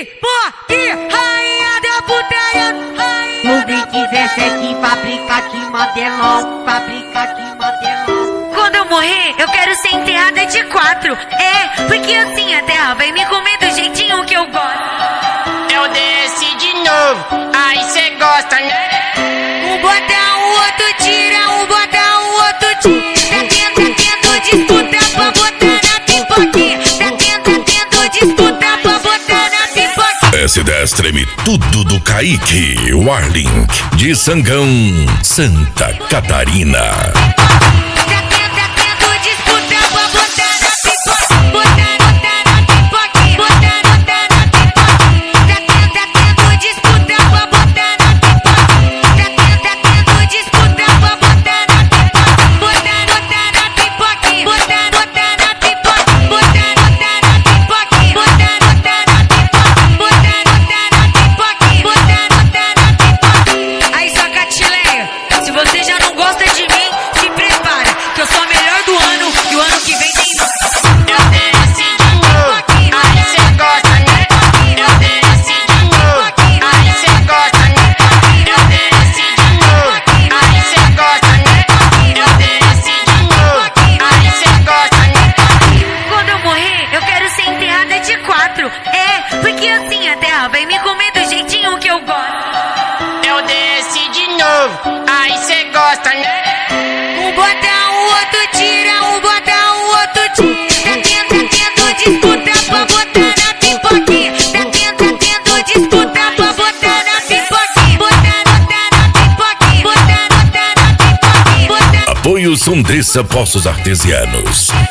pipoque, rainha da putaria, No Big 17 fabrica que modelão, fabrica que modelão. Quando eu morrer, eu quero ser enterrada de 4. É, porque assim a terra vai me comer do jeitinho que eu gosto. Eu desci de novo, aí cê gosta, né? Um bota, o outro tira, um bota, o outro tira. Tá tendo disputa pra botar na pipoquinha. Tá tendo disputa pra botar na pipoquinha. S10 treme tudo do Kaique Warlink, de Sangão, Santa Catarina. É, porque assim a terra vai me comer do jeitinho que eu gosto. Eu desci de novo, aí cê gosta, né? Um bota, o outro tira, um bota, o outro tira. Tá tendo disputa pra botar na pipoquinha. Tá tendo disputa pra botar na pipoquinha. Botar na pipoquinha. Botar na pipoquinha. Apoio Sondressa Poços Artesianos.